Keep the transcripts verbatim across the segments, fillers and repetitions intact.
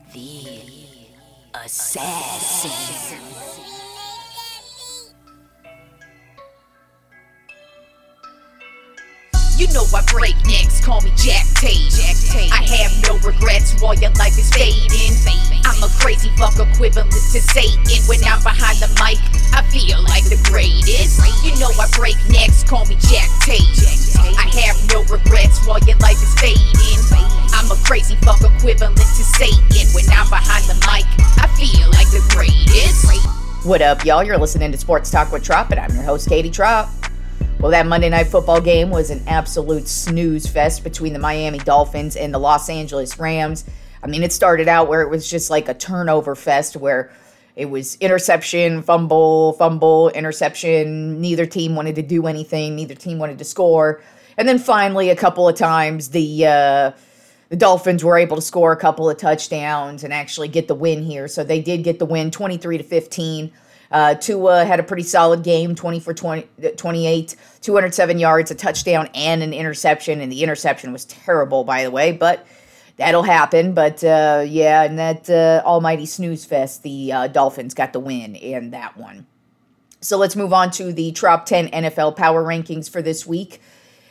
The Assassin. You know I break necks, call me Jack Tate. I have no regrets while your life is fading. I'm a crazy fuck equivalent to Satan. When I'm behind the mic, I feel like the greatest. You know I break necks, call me Jack Tate. I have no regrets while your life is fading. I'm a crazy fuck equivalent to Satan. When I'm behind the mic, I feel like the greatest. What up, y'all? You're listening to Sports Talk with Trop, and I'm your host, Katie Trop. Well, that Monday Night Football game was an absolute snooze fest between the Miami Dolphins and the Los Angeles Rams. I mean, it started out where it was just like a turnover fest where it was interception, fumble, fumble, interception. Neither team wanted to do anything. Neither team wanted to score. And then finally, a couple of times, the uh, the Dolphins were able to score a couple of touchdowns and actually get the win here. So they did get the win, twenty-three to fifteen. Uh, Tua had a pretty solid game, twenty for twenty, twenty-eight, two hundred seven yards, a touchdown, and an interception. And the interception was terrible, by the way, but that'll happen. But, uh, yeah, in that uh, almighty snooze fest, the uh, Dolphins got the win in that one. So let's move on to the Top ten N F L Power Rankings for this week.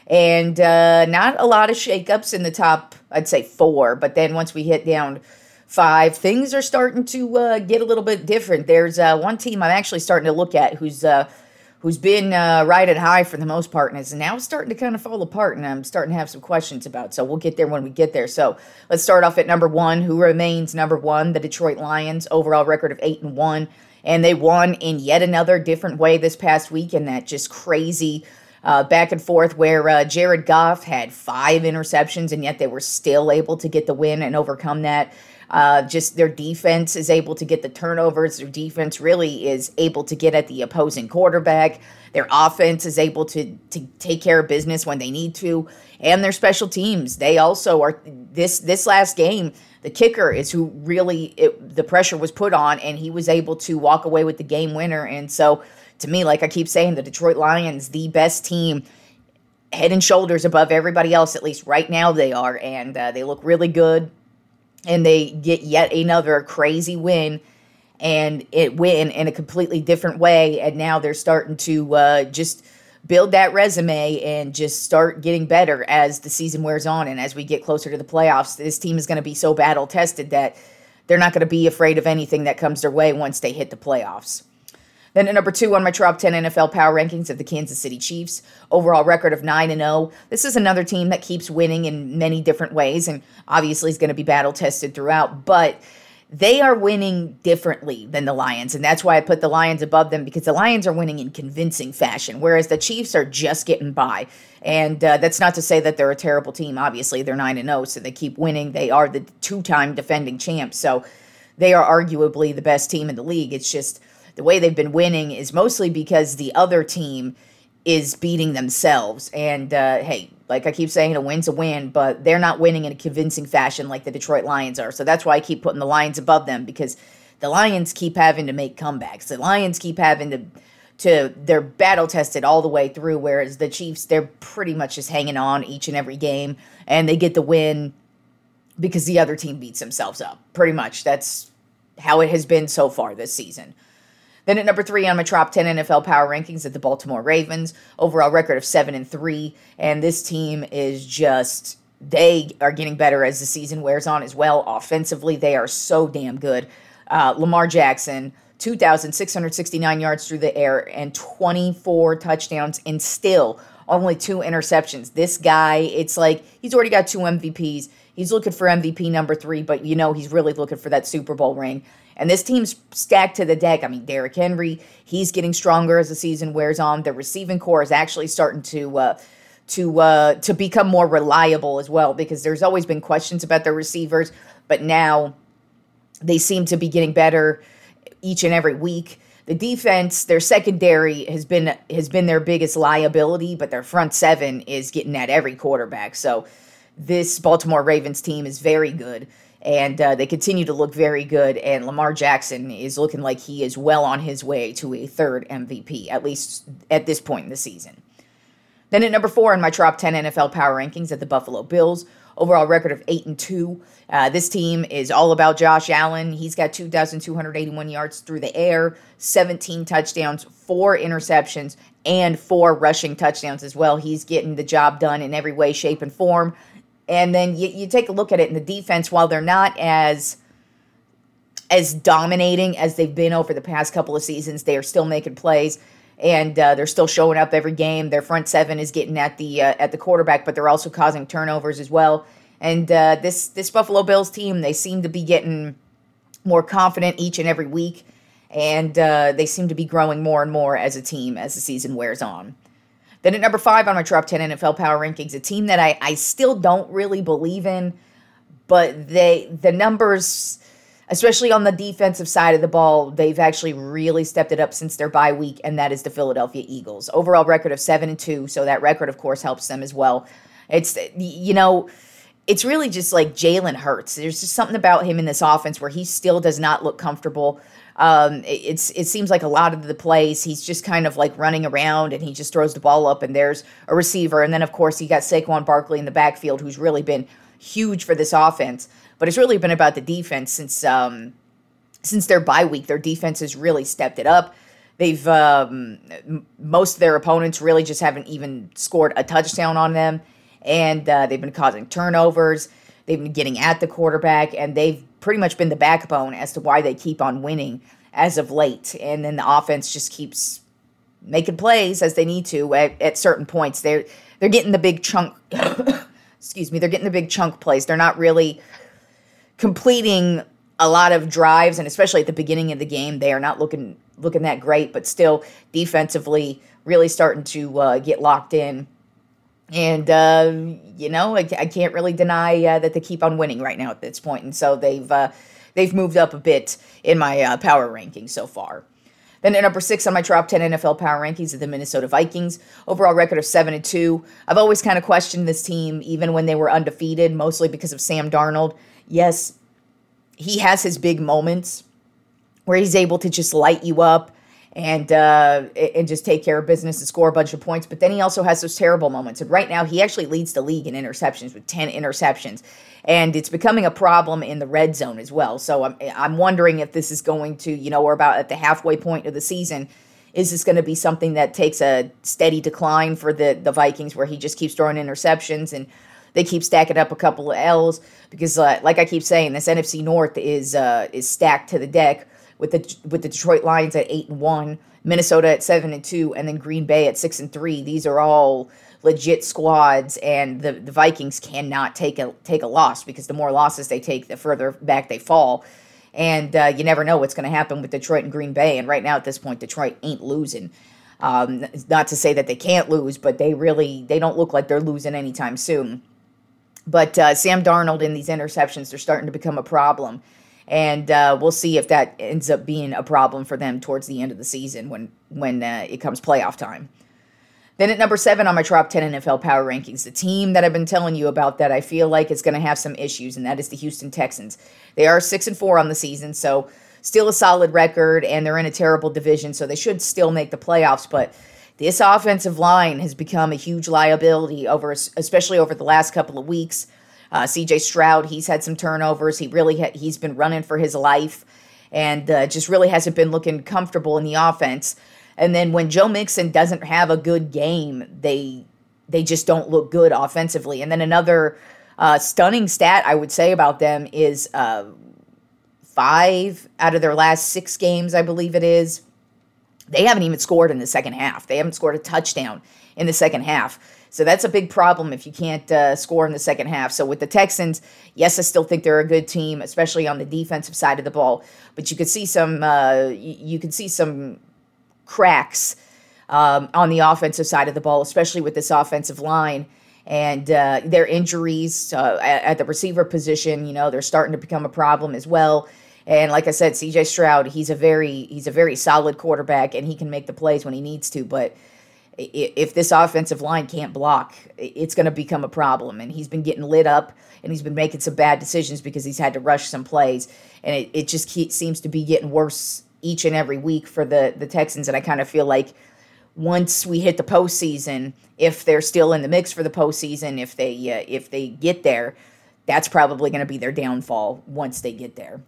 And uh, not a lot of shakeups in the top, I'd say, four. But then once we hit down five, things are starting to uh, get a little bit different. There's uh, one team I'm actually starting to look at who's uh, who's been uh, riding high for the most part and is now starting to kind of fall apart, and I'm starting to have some questions about. So we'll get there when we get there. So let's start off at number one. Who remains number one? The Detroit Lions, overall record of eight and one, and they won in yet another different way this past week in that just crazy Uh, back and forth where uh, Jared Goff had five interceptions, and yet they were still able to get the win and overcome that. Uh, just their defense is able to get the turnovers. Their defense really is able to get at the opposing quarterback. Their offense is able to, to take care of business when they need to. And their special teams, they also are, this this last game, the kicker is who really, it, the pressure was put on, and he was able to walk away with the game winner. And so, to me, like I keep saying, the Detroit Lions, the best team, head and shoulders above everybody else, at least right now they are, and uh, they look really good, and they get yet another crazy win, and it win in a completely different way, and now they're starting to uh, just build that resume and just start getting better as the season wears on, and as we get closer to the playoffs. This team is going to be so battle-tested that they're not going to be afraid of anything that comes their way once they hit the playoffs. Then at number two on my Top ten N F L Power Rankings of the Kansas City Chiefs, overall record of nine and oh. This is another team that keeps winning in many different ways, and obviously is going to be battle-tested throughout, but they are winning differently than the Lions, and that's why I put the Lions above them, because the Lions are winning in convincing fashion, whereas the Chiefs are just getting by. And uh, that's not to say that they're a terrible team. Obviously, they're nine and oh, so they keep winning. They are the two-time defending champs, so they are arguably the best team in the league. It's just the way they've been winning is mostly because the other team is beating themselves. And, uh, hey, like I keep saying, a win's a win, but they're not winning in a convincing fashion like the Detroit Lions are. So that's why I keep putting the Lions above them, because the Lions keep having to make comebacks. The Lions keep having to, to they're battle-tested all the way through, whereas the Chiefs, they're pretty much just hanging on each and every game, and they get the win because the other team beats themselves up. Pretty much. That's how it has been so far this season. Then at number three on my Top ten N F L Power Rankings at the Baltimore Ravens, overall record of seven and three, and this team is just, they are getting better as the season wears on as well. Offensively, they are so damn good. Uh, Lamar Jackson, two thousand six hundred sixty-nine yards through the air and twenty-four touchdowns, and still only two interceptions. This guy, it's like he's already got two M V Ps. He's looking for M V P number three, but you know he's really looking for that Super Bowl ring. And this team's stacked to the deck. I mean, Derrick Henry, he's getting stronger as the season wears on. The receiving core is actually starting to uh, to uh, to become more reliable as well, because there's always been questions about their receivers, but now they seem to be getting better each and every week. The defense, their secondary has been has been their biggest liability, but their front seven is getting at every quarterback. So this Baltimore Ravens team is very good. And uh, they continue to look very good, and Lamar Jackson is looking like he is well on his way to a third M V P, at least at this point in the season. Then at number four in my Top ten N F L Power Rankings at the Buffalo Bills, overall record of eight and two. Uh, this team is all about Josh Allen. He's got two thousand two hundred eighty-one yards through the air, seventeen touchdowns, four interceptions, and four rushing touchdowns as well. He's getting the job done in every way, shape, and form. And then you, you take a look at it in the defense. While they're not as as dominating as they've been over the past couple of seasons, they are still making plays, and uh, they're still showing up every game. Their front seven is getting at the uh, at the quarterback, but they're also causing turnovers as well. And uh, this this Buffalo Bills team, they seem to be getting more confident each and every week, and uh, they seem to be growing more and more as a team as the season wears on. Then at number five on my top ten N F L Power Rankings, a team that I, I still don't really believe in, but they the numbers, especially on the defensive side of the ball, they've actually really stepped it up since their bye week, and that is the Philadelphia Eagles. Overall record of seven and two, so that record, of course, helps them as well. It's, you know, it's really just like Jalen Hurts. There's just something about him in this offense where he still does not look comfortable. Um, it, it's it seems like a lot of the plays, he's just kind of like running around and he just throws the ball up and there's a receiver. And then, of course, you got Saquon Barkley in the backfield, who's really been huge for this offense. But it's really been about the defense since um, since their bye week. Their defense has really stepped it up. They've um, most of their opponents really just haven't even scored a touchdown on them. And uh, they've been causing turnovers. They've been getting at the quarterback, and they've pretty much been the backbone as to why they keep on winning as of late. And then the offense just keeps making plays as they need to at, at certain points. They're they're getting the big chunk. excuse me. They're getting the big chunk plays. They're not really completing a lot of drives, and especially at the beginning of the game, they are not looking looking that great. But still, defensively, really starting to uh, get locked in. And, uh, you know, I, I can't really deny uh, that they keep on winning right now at this point. And so they've uh, they've moved up a bit in my uh, power rankings so far. Then at number six on my top ten N F L power rankings are the Minnesota Vikings. Overall record of seven and two. I've always kind of questioned this team, even when they were undefeated, mostly because of Sam Darnold. Yes, he has his big moments where he's able to just light you up and uh, and just take care of business and score a bunch of points. But then he also has those terrible moments. And right now, he actually leads the league in interceptions with ten interceptions. And it's becoming a problem in the red zone as well. So I'm, I'm wondering if this is going to, you know, we're about at the halfway point of the season. Is this going to be something that takes a steady decline for the, the Vikings, where he just keeps throwing interceptions and they keep stacking up a couple of L's? Because uh, like I keep saying, this N F C North is uh, is stacked to the deck. With the with the Detroit Lions at eight and one, Minnesota at seven and two, and then Green Bay at six and three. These are all legit squads, and the, the Vikings cannot take a take a loss, because the more losses they take, the further back they fall. And uh, you never know what's going to happen with Detroit and Green Bay. And right now at this point, Detroit ain't losing. Um, not to say that they can't lose, but they really they don't look like they're losing anytime soon. But uh, Sam Darnold and these interceptions are starting to become a problem. And uh, we'll see if that ends up being a problem for them towards the end of the season when when uh, it comes playoff time. Then at number seven on my top ten N F L power rankings, the team that I've been telling you about that I feel like is going to have some issues, and that is the Houston Texans. They are six and four on the season, so still a solid record, and they're in a terrible division, so they should still make the playoffs. But this offensive line has become a huge liability, over, especially over the last couple of weeks. Uh, C J Stroud, he's had some turnovers. He really ha- he's been running for his life, and uh, just really hasn't been looking comfortable in the offense. And then when Joe Mixon doesn't have a good game, they they just don't look good offensively. And then another uh, stunning stat I would say about them is uh, five out of their last six games, I believe it is, they haven't even scored in the second half. They haven't scored a touchdown in the second half. So that's a big problem if you can't uh, score in the second half. So with the Texans, yes, I still think they're a good team, especially on the defensive side of the ball. But you could see some, uh, you could see some cracks um, on the offensive side of the ball, especially with this offensive line and uh, their injuries uh, at, at the receiver position. You know, they're starting to become a problem as well. And like I said, C J Stroud, he's a very he's a very solid quarterback, and he can make the plays when he needs to, but if this offensive line can't block, it's going to become a problem. And he's been getting lit up, and he's been making some bad decisions because he's had to rush some plays. And it, it just keep, seems to be getting worse each and every week for the, the Texans. And I kind of feel like once we hit the postseason, if they're still in the mix for the postseason, if they uh, if they get there, that's probably going to be their downfall once they get there.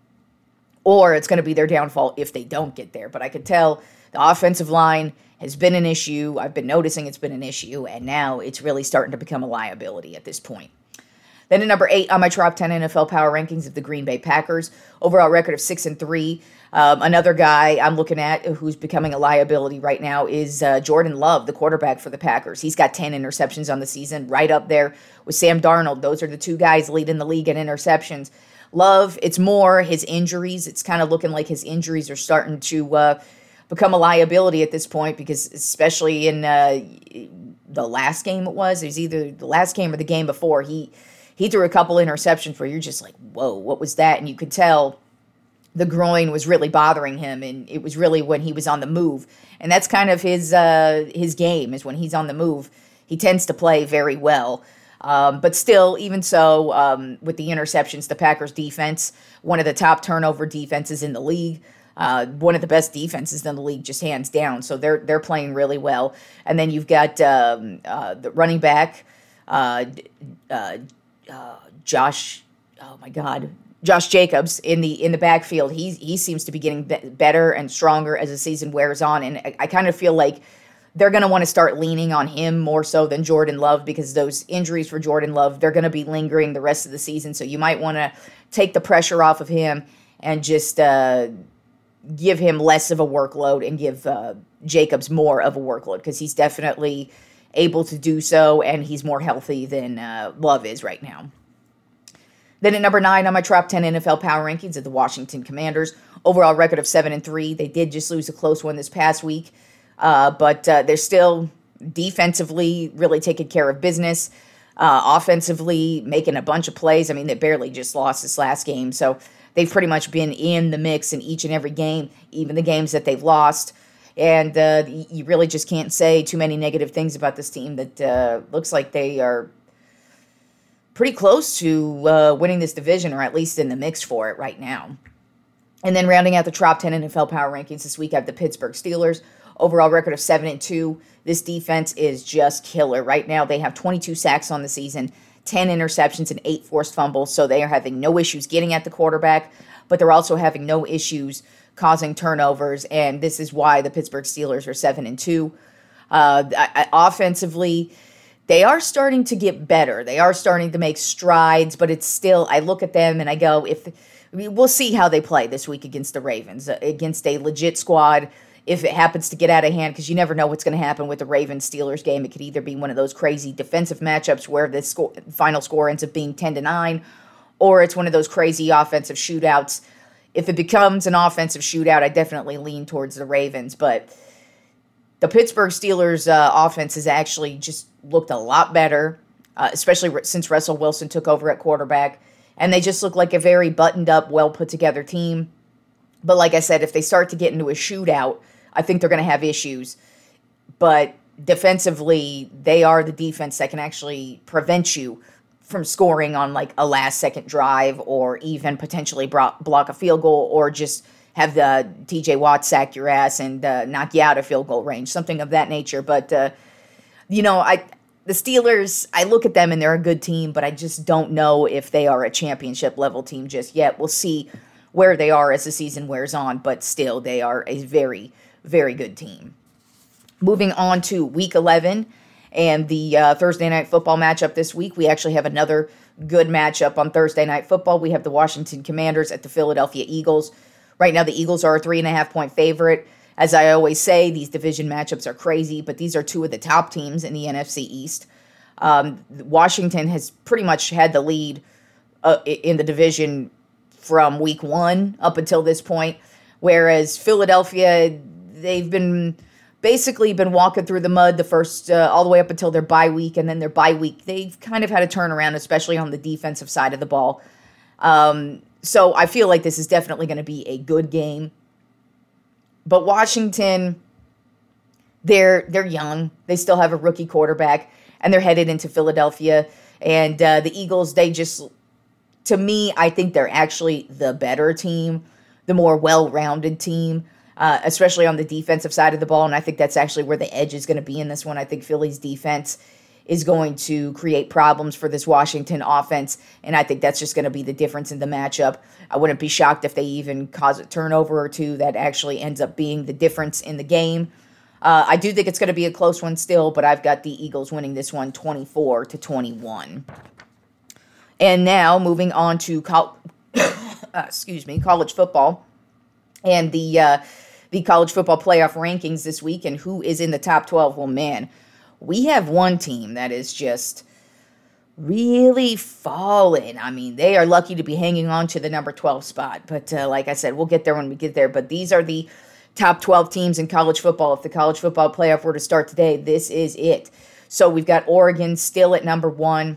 Or it's going to be their downfall if they don't get there. But I could tell the offensive line has been an issue. I've been noticing it's been an issue, and now it's really starting to become a liability at this point. Then at number eight on my top ten N F L power rankings of the Green Bay Packers, overall record of six and three. Um, another guy I'm looking at who's becoming a liability right now is uh, Jordan Love, the quarterback for the Packers. He's got ten interceptions on the season, right up there with Sam Darnold. Those are the two guys leading the league in interceptions. Love, it's more his injuries. It's kind of looking like his injuries are starting to uh, become a liability at this point, because especially in uh, the last game it was, it was either the last game or the game before, he he threw a couple interceptions where you're just like, whoa, what was that? And you could tell the groin was really bothering him, and it was really when he was on the move. And that's kind of his uh, his game, is when he's on the move. He tends to play very well. Um, but still, even so, um, with the interceptions, the Packers defense, one of the top turnover defenses in the league, uh, one of the best defenses in the league, just hands down. So they're they're playing really well. And then you've got um, uh, the running back, uh, uh, uh, Josh. Oh my God. Josh Jacobs in the in the backfield. He he seems to be getting be- better and stronger as the season wears on, and I, I kind of feel like they're going to want to start leaning on him more so than Jordan Love, because those injuries for Jordan Love, they're going to be lingering the rest of the season. So you might want to take the pressure off of him and just uh, give him less of a workload and give uh, Jacobs more of a workload, because he's definitely able to do so, and he's more healthy than uh, Love is right now. Then at number nine on my top ten N F L power rankings are the Washington Commanders. Overall record of seven and three. They did just lose a close one this past week, uh, but uh, they're still defensively really taking care of business. Uh, offensively, making a bunch of plays. I mean, they barely just lost this last game, so they've pretty much been in the mix in each and every game, even the games that they've lost. And uh, you really just can't say too many negative things about this team. That uh, looks like they are pretty close to uh, winning this division, or at least in the mix for it right now. And then rounding out the top ten N F L power rankings this week, I have the Pittsburgh Steelers. Overall record of seven and two. This defense is just killer. Right now, they have twenty-two sacks on the season, ten interceptions, and eight forced fumbles. So they are having no issues getting at the quarterback, but they're also having no issues causing turnovers. And this is why the Pittsburgh Steelers are seven and two. Uh, I, I, offensively, they are starting to get better. They are starting to make strides, but it's still, I look at them and I go, if I mean, we'll see how they play this week against the Ravens, uh, against a legit squad. If it happens to get out of hand, because you never know what's going to happen with the Ravens-Steelers game. It could either be one of those crazy defensive matchups where the score, final score ends up being ten to nine, or it's one of those crazy offensive shootouts. If it becomes an offensive shootout, I definitely lean towards the Ravens, but the Pittsburgh Steelers uh, offense has actually just looked a lot better, uh, especially re- since Russell Wilson took over at quarterback. And they just look like a very buttoned-up, well-put-together team. But like I said, if they start to get into a shootout, I think they're going to have issues. But defensively, they are the defense that can actually prevent you from scoring on like a last-second drive, or even potentially block a field goal, or just have the T J Watt sack your ass and uh, knock you out of field goal range, something of that nature. But, uh, you know, I the Steelers, I look at them and they're a good team, but I just don't know if they are a championship-level team just yet. We'll see where they are as the season wears on, but still, they are a very, very good team. Moving on to Week eleven and the uh, Thursday Night Football matchup this week, we actually have another good matchup on Thursday Night Football. We have the Washington Commanders at the Philadelphia Eagles. Right now, the Eagles are a three and a half point favorite. As I always say, these division matchups are crazy, but these are two of the top teams in the N F C East. Um, Washington has pretty much had the lead uh, in the division from week one up until this point, whereas Philadelphia, they've been basically been walking through the mud the first uh, all the way up until their bye week, and then their bye week, they've kind of had a turnaround, especially on the defensive side of the ball. Um, So I feel like this is definitely going to be a good game. But Washington, they're they're young. They still have a rookie quarterback, and they're headed into Philadelphia. And uh, the Eagles, they just, to me, I think they're actually the better team, the more well-rounded team. uh, especially on the defensive side of the ball. And I think that's actually where the edge is going to be in this one. I think Philly's defense is going to create problems for this Washington offense, and I think that's just going to be the difference in the matchup. I wouldn't be shocked if they even cause a turnover or two that actually ends up being the difference in the game. Uh, I do think it's going to be a close one still, but I've got the Eagles winning this one twenty-four to twenty-one. And now moving on to col- uh, excuse me, college football and the uh, the college football playoff rankings this week and who is in the top twelve. Well, man, we have one team that is just really fallen. I mean, they are lucky to be hanging on to the number twelve spot. But uh, like I said, we'll get there when we get there. But these are the top twelve teams in college football. If the college football playoff were to start today, this is it. So we've got Oregon still at number one.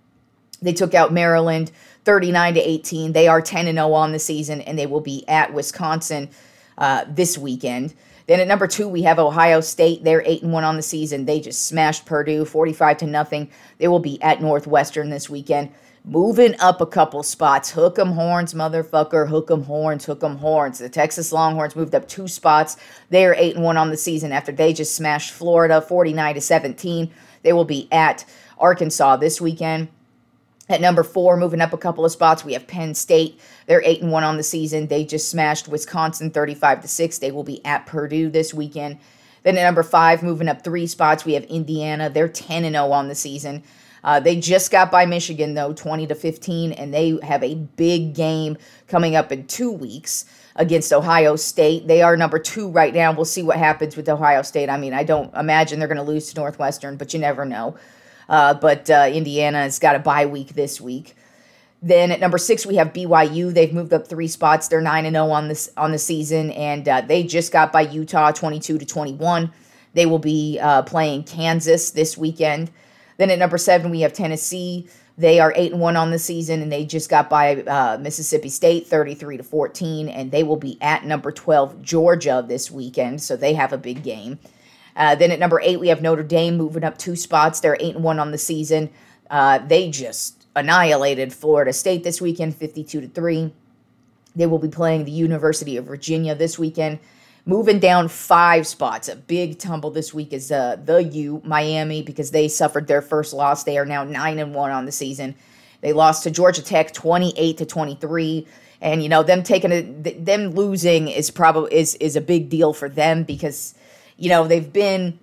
They took out Maryland thirty-nine to eighteen. They are ten and oh on the season, and they will be at Wisconsin uh, this weekend. Then at number two, we have Ohio State. They're eight and one on the season. They just smashed Purdue forty-five to nothing. They will be at Northwestern this weekend. Moving up a couple spots. Hook 'em horns, motherfucker. Hook 'em horns, hook 'em horns. The Texas Longhorns moved up two spots. They are eight and one on the season after they just smashed Florida forty-nine to seventeen. They will be at Arkansas this weekend. At number four, moving up a couple of spots, we have Penn State. They're eight and one on the season. They just smashed Wisconsin thirty-five to six. They will be at Purdue this weekend. Then at number five, moving up three spots, we have Indiana. They're ten and oh on the season. Uh, they just got by Michigan, though, twenty to fifteen, and they have a big game coming up in two weeks against Ohio State. They are number two right now. We'll see what happens with Ohio State. I mean, I don't imagine they're going to lose to Northwestern, but you never know. Uh, but uh, Indiana has got a bye week this week. Then at number six, we have B Y U. They've moved up three spots. They're nine and oh on this on the season, and uh, they just got by Utah twenty-two to twenty-one. They will be uh, playing Kansas this weekend. Then at number seven, we have Tennessee. They are eight and one on the season, and they just got by uh, Mississippi State thirty-three to fourteen, and they will be at number twelve, Georgia, this weekend, so they have a big game. Uh, then at number eight, we have Notre Dame moving up two spots. They're eight and one on the season. Uh, they just annihilated Florida State this weekend, fifty-two to three. They will be playing the University of Virginia this weekend. Moving down five spots, a big tumble this week is uh, the U, Miami, because they suffered their first loss. They are now nine and one on the season. They lost to Georgia Tech twenty-eight to twenty-three, and you know them taking a, them losing is probably is is a big deal for them because you know they've been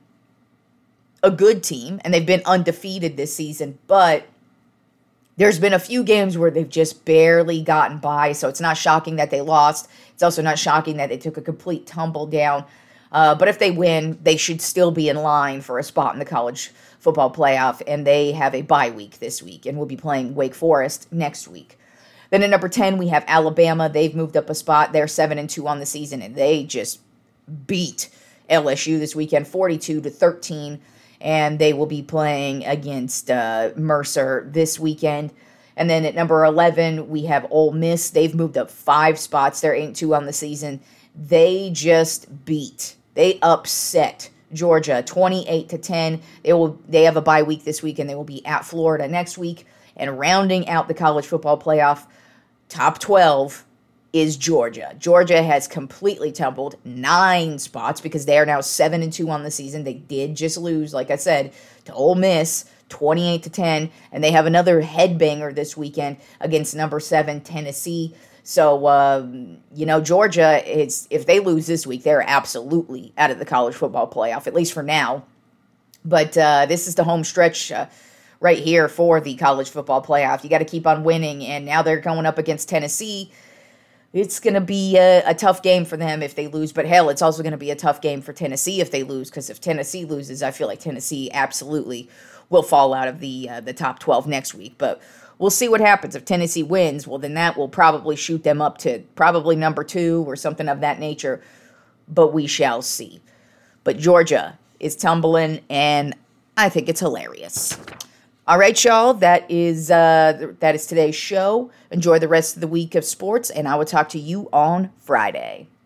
a good team and they've been undefeated this season, but there's been a few games where they've just barely gotten by, so it's not shocking that they lost. It's also not shocking that they took a complete tumble down. Uh, but if they win, they should still be in line for a spot in the college football playoff, and they have a bye week this week, and will be playing Wake Forest next week. Then at number ten, we have Alabama. They've moved up a spot. They're seven and two on the season, and they just beat L S U this weekend, forty-two to thirteen. And they will be playing against uh, Mercer this weekend. And then at number eleven, we have Ole Miss. They've moved up five spots. They're eight and two on the season. They just beat, they upset Georgia twenty-eight to ten. They will. They have a bye week this week, and they will be at Florida next week. And rounding out the college football playoff, top twelve is Georgia. Georgia has completely tumbled nine spots because they are now seven and two on the season. They did just lose, like I said, to Ole Miss, twenty-eight to ten, and they have another headbanger this weekend against number seven Tennessee. So um, you know, Georgia is, if they lose this week, they're absolutely out of the college football playoff, at least for now. But uh, this is the home stretch uh, right here for the college football playoff. You got to keep on winning, and now they're going up against Tennessee. It's going to be a, a tough game for them if they lose, but hell, it's also going to be a tough game for Tennessee if they lose, because if Tennessee loses, I feel like Tennessee absolutely will fall out of the uh, the top twelve next week. But we'll see what happens. If Tennessee wins, well, then that will probably shoot them up to probably number two or something of that nature, but we shall see. But Georgia is tumbling, and I think it's hilarious. All right, y'all, that is uh, that is today's show. Enjoy the rest of the week of sports, and I will talk to you on Friday.